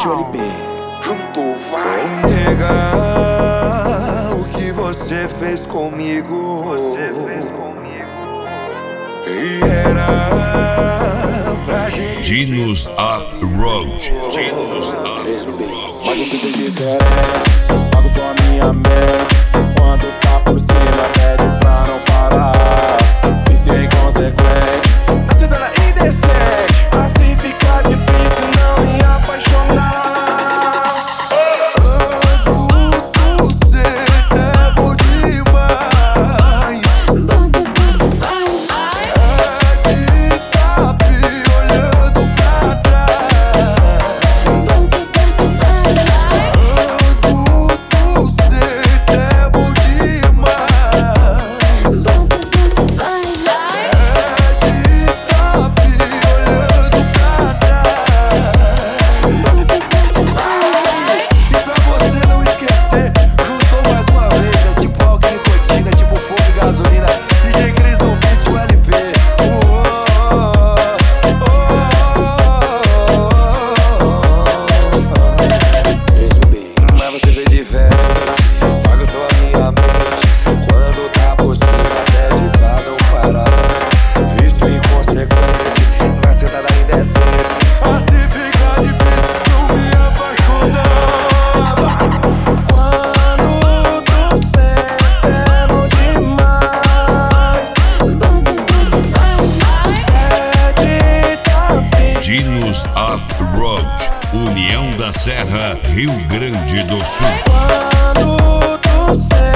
Estúdio LB. Junto vai negar o que você fez comigo. E era pra gente. Dinos Up Road. Dinos Up Road. Pago tudo diferente, pago só a minha mente. Quando tá por cima, pede pra não parar. Isso é inconsequente, na cidade indecente. Assim fica difícil não me apaixonar. Você é bom demais. É de tapi olhando pra trás. Você é bom demais. É de tapi olhando pra trás. E pra você não esquecer, juntou mais uma vez. É tipo alguém nicotina, tipo fogo e gasolina. DJ Cris no beat, o LP. Mas você vê diferente, paga só a minha mente. Quando tá por cima, pede pra não parar. Vício inconsequente, na cidade indecente. Assim fica difícil não me apaixonar. Quando tu sente é bom demais. É de tapi. Dinos Up Road. União da Serra, Rio Grande do Sul. Quando tu sente